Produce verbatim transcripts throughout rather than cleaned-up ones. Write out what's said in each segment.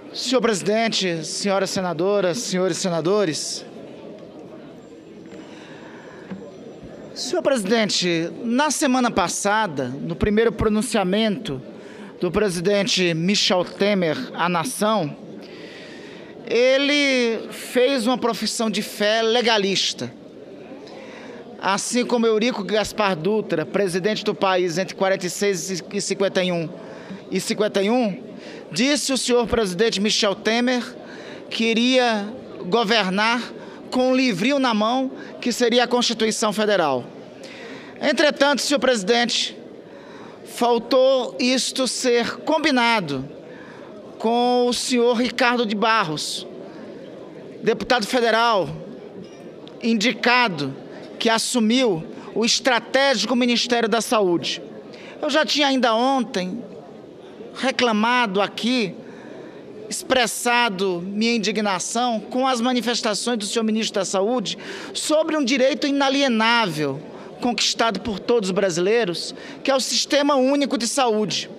Senhor presidente, senhoras senadoras, senhores senadores. Senhor presidente, na semana passada, no primeiro pronunciamento do presidente Michel Temer à nação, ele fez uma profissão de fé legalista. Assim como Eurico Gaspar Dutra, presidente do país entre quarenta e seis e cinquenta e um e cinquenta e um, disse o senhor presidente Michel Temer que iria governar com um livrinho na mão, que seria a Constituição Federal. Entretanto, senhor presidente, faltou isto ser combinado com o senhor Ricardo de Barros, deputado federal, indicado, que assumiu o estratégico Ministério da Saúde. Eu já tinha ainda ontem reclamado aqui, expressado minha indignação com as manifestações do senhor ministro da Saúde sobre um direito inalienável conquistado por todos os brasileiros, que é o Sistema Único de Saúde.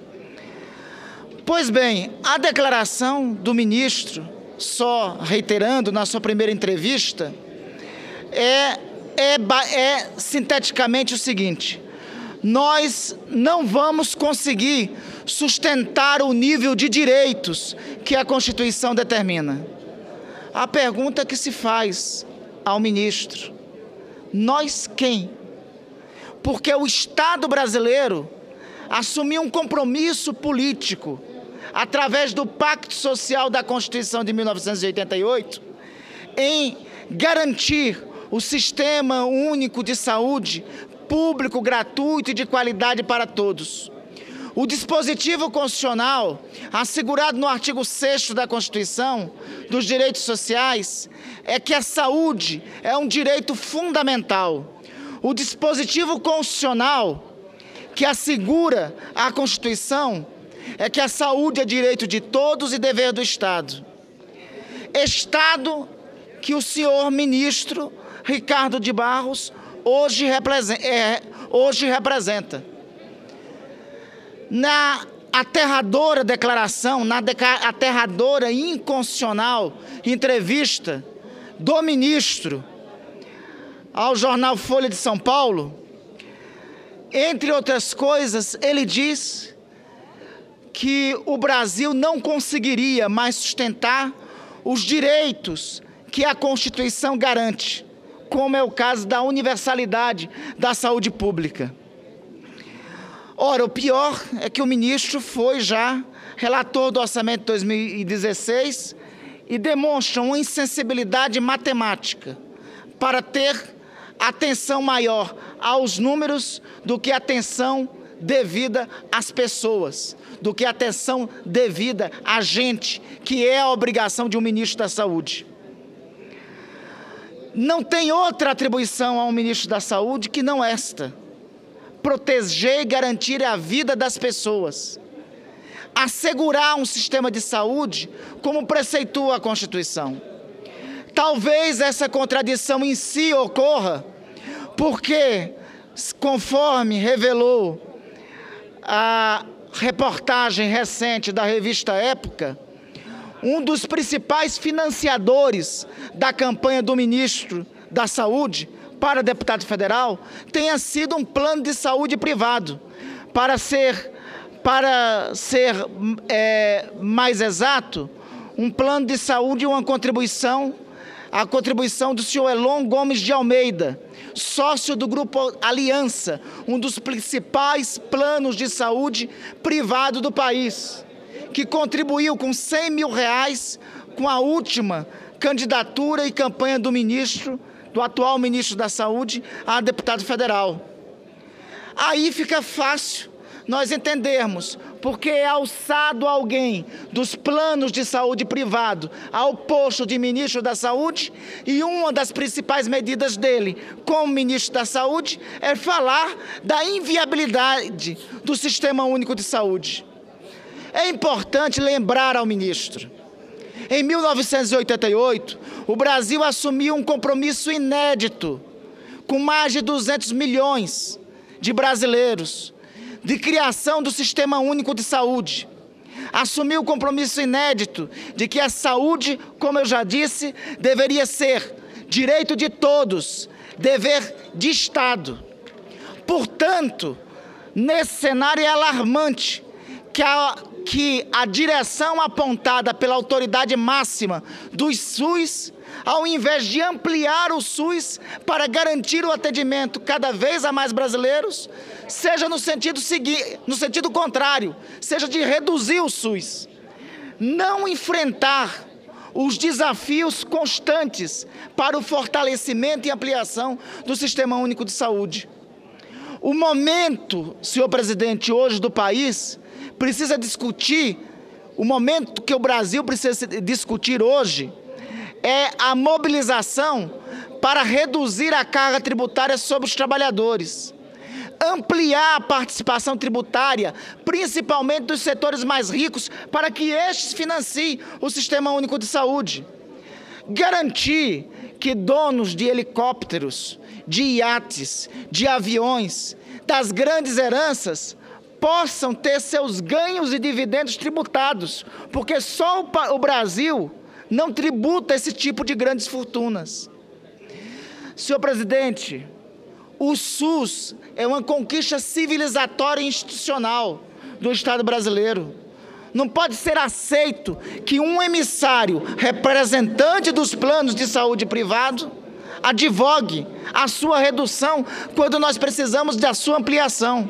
Pois bem, a declaração do ministro, só reiterando na sua primeira entrevista, é, é, é sinteticamente o seguinte: nós não vamos conseguir sustentar o nível de direitos que a Constituição determina. A pergunta que se faz ao ministro: nós quem? Porque o Estado brasileiro assumiu um compromisso político através do Pacto Social da Constituição de mil novecentos e oitenta e oito em garantir o Sistema Único de Saúde público, gratuito e de qualidade para todos. O dispositivo constitucional, assegurado no artigo sexto da Constituição dos Direitos Sociais, é que a saúde é um direito fundamental. O dispositivo constitucional que assegura a Constituição é que a saúde é direito de todos e dever do Estado. Estado que o senhor ministro Ricardo de Barros hoje representa. É, hoje representa. Na aterradora declaração, na aterradora e inconstitucional entrevista do ministro ao jornal Folha de São Paulo, entre outras coisas, ele diz que o Brasil não conseguiria mais sustentar os direitos que a Constituição garante, como é o caso da universalidade da saúde pública. Ora, o pior é que o ministro foi já relator do orçamento de dois mil e dezesseis e demonstra uma insensibilidade matemática para ter atenção maior aos números do que atenção devida às pessoas, do que atenção devida à gente, que é a obrigação de um ministro da Saúde. Não tem outra atribuição a um ministro da Saúde que não esta: proteger e garantir a vida das pessoas, assegurar um sistema de saúde como preceitua a Constituição. Talvez essa contradição em si ocorra porque, conforme revelou a reportagem recente da revista Época, um dos principais financiadores da campanha do ministro da Saúde para deputado federal tenha sido um plano de saúde privado. Para ser, para ser é, mais exato, um plano de saúde e uma contribuição, a contribuição do senhor Elon Gomes de Almeida, sócio do Grupo Aliança, um dos principais planos de saúde privado do país, que contribuiu com cem mil reais com a última candidatura e campanha do ministro, do atual ministro da Saúde, a deputado federal. Aí fica fácil nós entendermos porque é alçado alguém dos planos de saúde privado ao posto de ministro da Saúde, e uma das principais medidas dele como ministro da Saúde é falar da inviabilidade do Sistema Único de Saúde. É importante lembrar ao ministro: em mil novecentos e oitenta e oito, o Brasil assumiu um compromisso inédito com mais de duzentos milhões de brasileiros de criação do Sistema Único de Saúde. assumiu o compromisso inédito de que a saúde, como eu já disse, deveria ser direito de todos, dever de Estado. Portanto, nesse cenário é alarmante que a, que a direção apontada pela autoridade máxima do SUS, ao invés de ampliar o SUS para garantir o atendimento cada vez a mais brasileiros, seja no sentido, segui- no sentido contrário, seja de reduzir o SUS. Não enfrentar os desafios constantes para o fortalecimento e ampliação do Sistema Único de Saúde. O momento, senhor presidente, hoje do país, precisa discutir, o momento que o Brasil precisa discutir hoje, é a mobilização para reduzir a carga tributária sobre os trabalhadores, ampliar a participação tributária, principalmente dos setores mais ricos, para que estes financiem o Sistema Único de Saúde. Garantir que donos de helicópteros, de iates, de aviões, das grandes heranças, possam ter seus ganhos e dividendos tributados, porque só o, o Brasil não tributa esse tipo de grandes fortunas. Senhor presidente, o SUS é uma conquista civilizatória e institucional do Estado brasileiro. Não pode ser aceito que um emissário, representante dos planos de saúde privado, advogue a sua redução quando nós precisamos da sua ampliação.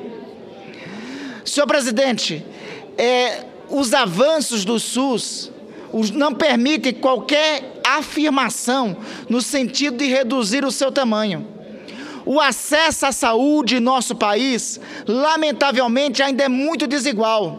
Senhor presidente, é, os avanços do SUS os, não permitem qualquer afirmação no sentido de reduzir o seu tamanho. O acesso à saúde em nosso país, lamentavelmente, ainda é muito desigual,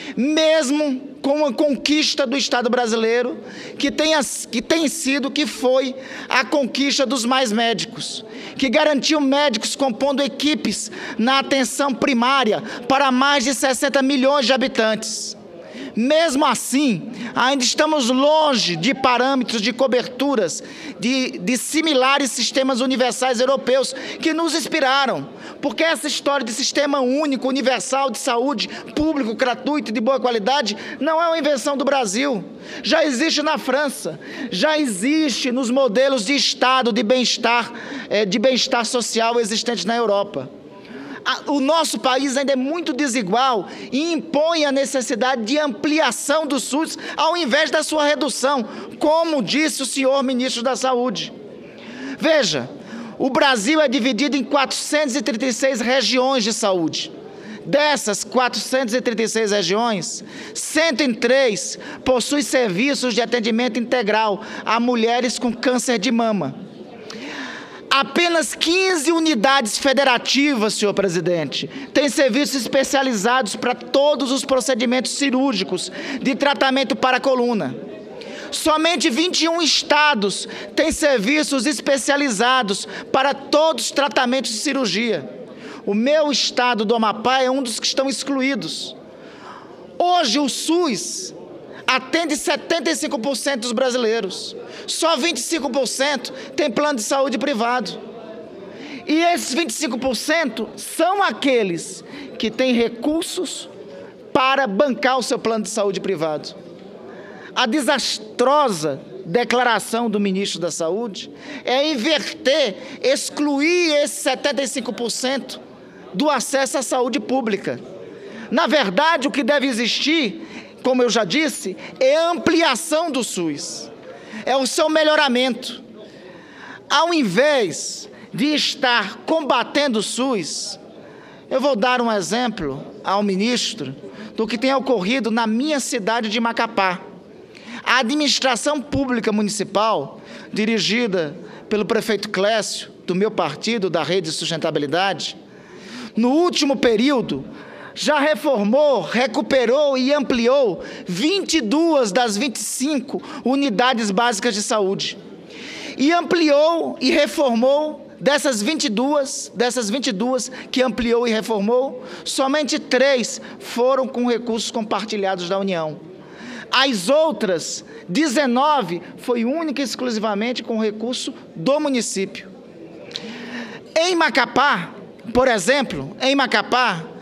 mesmo com a conquista do Estado brasileiro, que tem, que tem sido, que foi a conquista dos mais médicos, que garantiu médicos compondo equipes na atenção primária para mais de sessenta milhões de habitantes. Mesmo assim, ainda estamos longe de parâmetros de coberturas de, de similares sistemas universais europeus que nos inspiraram, porque essa história de sistema único, universal de saúde, público, gratuito e de boa qualidade, não é uma invenção do Brasil. Já existe na França, já existe nos modelos de Estado de bem-estar, de bem-estar social existentes na Europa. O nosso país ainda é muito desigual e impõe a necessidade de ampliação do SUS ao invés da sua redução, como disse o senhor ministro da Saúde. Veja, o Brasil é dividido em quatrocentas e trinta e seis regiões de saúde. Dessas quatrocentas e trinta e seis regiões, cento e três possuem serviços de atendimento integral a mulheres com câncer de mama. Apenas quinze unidades federativas, senhor presidente, têm serviços especializados para todos os procedimentos cirúrgicos de tratamento para a coluna. Somente vinte e um estados têm serviços especializados para todos os tratamentos de cirurgia. O meu estado do Amapá é um dos que estão excluídos. Hoje o SUS atende setenta e cinco por cento dos brasileiros. Só vinte e cinco por cento tem plano de saúde privado. E esses vinte e cinco por cento são aqueles que têm recursos para bancar o seu plano de saúde privado. A desastrosa declaração do ministro da Saúde é inverter, excluir esses setenta e cinco por cento do acesso à saúde pública. Na verdade, o que deve existir, como eu já disse, é a ampliação do SUS, é o seu melhoramento. Ao invés de estar combatendo o SUS, eu vou dar um exemplo ao ministro do que tem ocorrido na minha cidade de Macapá. A administração pública municipal, dirigida pelo prefeito Clécio, do meu partido, da Rede de Sustentabilidade, no último período, já reformou, recuperou e ampliou vinte e duas das vinte e cinco unidades básicas de saúde. E ampliou e reformou, dessas vinte e duas, dessas vinte e duas que ampliou e reformou, somente três foram com recursos compartilhados da União. As outras dezenove foi única e exclusivamente com recurso do município. Em Macapá, por exemplo, em Macapá,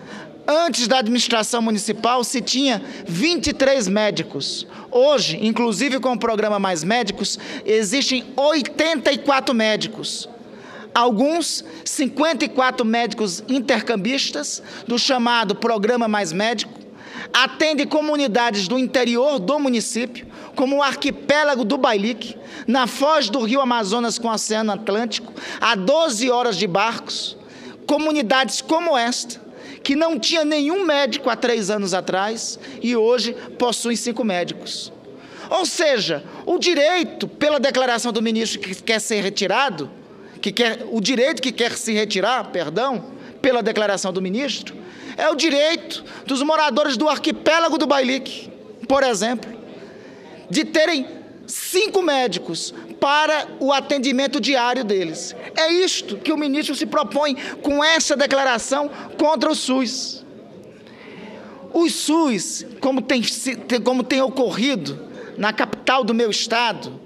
Antes da administração municipal, se tinha vinte e três médicos. Hoje, inclusive com o programa Mais Médicos, existem oitenta e quatro médicos. Alguns, cinquenta e quatro médicos intercambistas do chamado Programa Mais Médico, atendem comunidades do interior do município, como o arquipélago do Bailique, na foz do rio Amazonas com o Oceano Atlântico, a doze horas de barcos. Comunidades como esta, que não tinha nenhum médico há três anos atrás e hoje possuem cinco médicos. Ou seja, o direito, pela declaração do ministro que quer ser retirado, que quer, o direito que quer se retirar, perdão, pela declaração do ministro, é o direito dos moradores do arquipélago do Bailique, por exemplo, de terem cinco médicos para o atendimento diário deles. É isto que o ministro se propõe com essa declaração contra o SUS. O SUS, como tem, como tem ocorrido na capital do meu estado,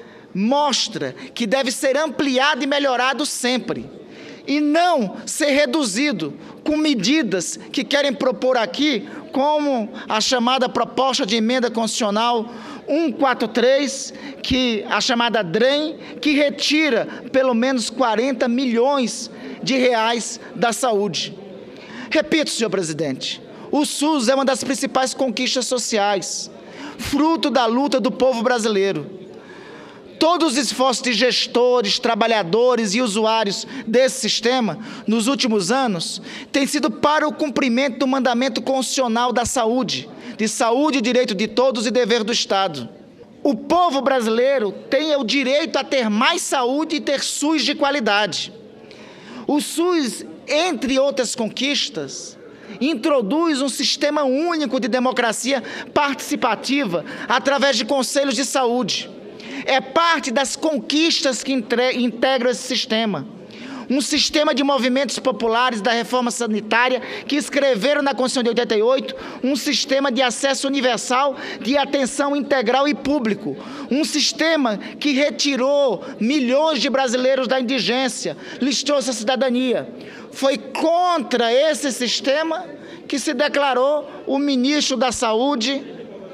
mostra que deve ser ampliado e melhorado sempre, e não ser reduzido com medidas que querem propor aqui, como a chamada proposta de emenda constitucional cento e quarenta e três, que, a chamada DREM, que retira pelo menos quarenta milhões de reais da saúde. Repito, senhor presidente, o SUS é uma das principais conquistas sociais, fruto da luta do povo brasileiro. Todos os esforços de gestores, trabalhadores e usuários desse sistema, nos últimos anos, têm sido para o cumprimento do mandamento constitucional da saúde, de saúde e direito de todos e dever do Estado. O povo brasileiro tem o direito a ter mais saúde e ter SUS de qualidade. O SUS, entre outras conquistas, introduz um sistema único de democracia participativa através de conselhos de saúde. É parte das conquistas que integram esse sistema. Um sistema de movimentos populares da reforma sanitária que escreveram na Constituição de oitenta e oito um sistema de acesso universal, de atenção integral e público. Um sistema que retirou milhões de brasileiros da indigência, lhes trouxe a cidadania. Foi contra esse sistema que se declarou o ministro da Saúde,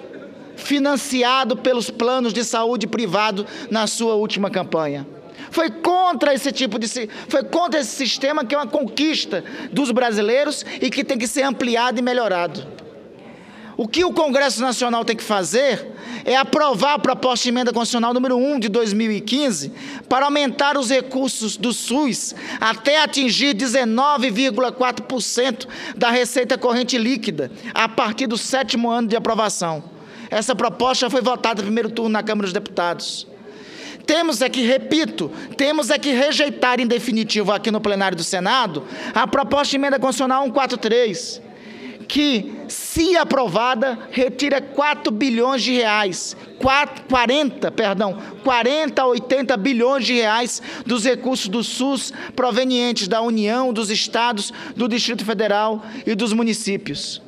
financiado pelos planos de saúde privado na sua última campanha. Foi contra esse tipo de foi contra esse sistema que é uma conquista dos brasileiros e que tem que ser ampliado e melhorado. O que o Congresso Nacional tem que fazer é aprovar a proposta de emenda constitucional número um de dois mil e quinze para aumentar os recursos do SUS até atingir dezenove vírgula quatro por cento da receita corrente líquida a partir do sétimo ano de aprovação. Essa proposta foi votada no primeiro turno na Câmara dos Deputados. Temos é que, repito, temos é que rejeitar em definitivo aqui no plenário do Senado a proposta de emenda constitucional cento e quarenta e três, que, se aprovada, retira quatro bilhões de reais, quarenta, perdão, quarenta a oitenta bilhões de reais dos recursos do SUS provenientes da União, dos estados, do Distrito Federal e dos municípios.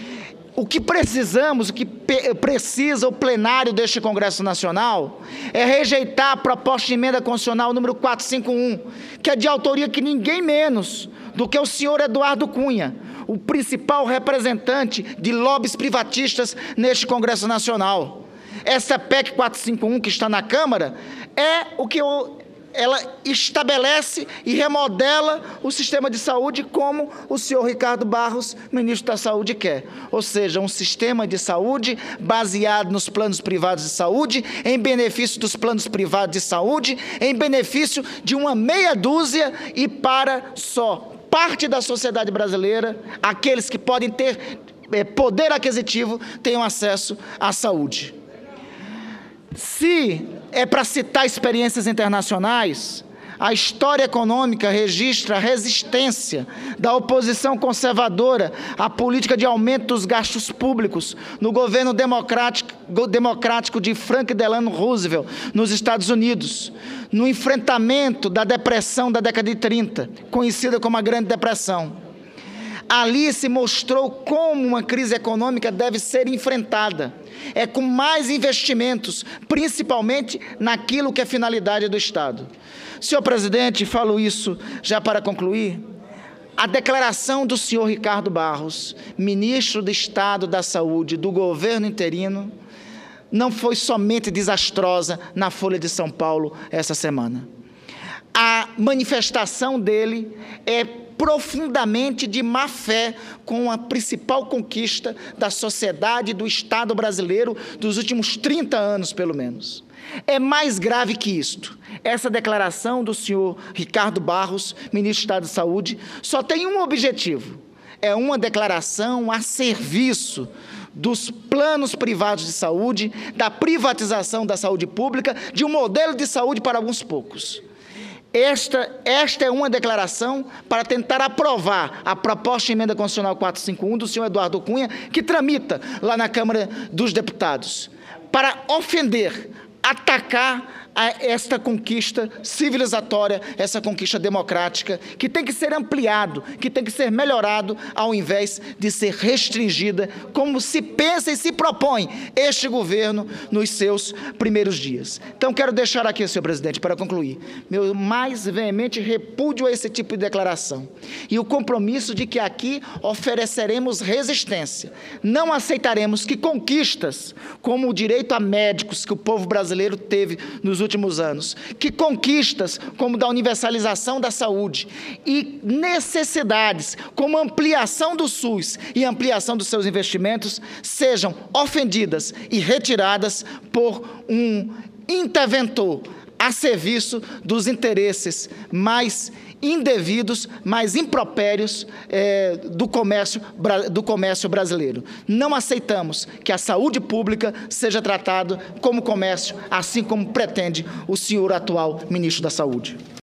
O que precisamos, o que precisa o plenário deste Congresso Nacional é rejeitar a proposta de emenda constitucional número quatrocentos e cinquenta e um, que é de autoria que ninguém menos do que o senhor Eduardo Cunha, o principal representante de lobbies privatistas neste Congresso Nacional. Essa P E C quatrocentos e cinquenta e um que está na Câmara é o que eu... ela estabelece e remodela o sistema de saúde como o senhor Ricardo Barros, ministro da Saúde, quer. Ou seja, um sistema de saúde baseado nos planos privados de saúde, em benefício dos planos privados de saúde, em benefício de uma meia dúzia e para só parte da sociedade brasileira, aqueles que podem ter é, poder aquisitivo, tenham acesso à saúde. Se é para citar experiências internacionais, a história econômica registra a resistência da oposição conservadora à política de aumento dos gastos públicos no governo democrático, democrático de Franklin Delano Roosevelt, nos Estados Unidos, no enfrentamento da depressão da década de trinta, conhecida como a Grande Depressão. Ali se mostrou como uma crise econômica deve ser enfrentada. É com mais investimentos, principalmente naquilo que é finalidade do Estado. Senhor presidente, falo isso já para concluir, a declaração do senhor Ricardo Barros, ministro do Estado da Saúde do governo interino, não foi somente desastrosa na Folha de São Paulo essa semana. A manifestação dele é profundamente de má fé com a principal conquista da sociedade e do Estado brasileiro dos últimos trinta anos, pelo menos. É mais grave que isto. Essa declaração do senhor Ricardo Barros, ministro do Estado da Saúde, só tem um objetivo. É uma declaração a serviço dos planos privados de saúde, da privatização da saúde pública, de um modelo de saúde para alguns poucos. Esta, esta é uma declaração para tentar aprovar a proposta de emenda constitucional quatrocentos e cinquenta e um do senhor Eduardo Cunha, que tramita lá na Câmara dos Deputados, para ofender, atacar a esta conquista civilizatória, essa conquista democrática, que tem que ser ampliado, que tem que ser melhorado, ao invés de ser restringida, como se pensa e se propõe este governo nos seus primeiros dias. Então, quero deixar aqui, senhor presidente, para concluir, meu mais veemente repúdio a esse tipo de declaração e o compromisso de que aqui ofereceremos resistência. Não aceitaremos que conquistas, como o direito a médicos que o povo brasileiro teve nos últimos anos, que conquistas como da universalização da saúde e necessidades como ampliação do SUS e ampliação dos seus investimentos sejam ofendidas e retiradas por um interventor a serviço dos interesses mais indevidos, mais impropérios é, do, comércio, do comércio brasileiro. Não aceitamos que a saúde pública seja tratada como comércio, assim como pretende o senhor atual ministro da Saúde.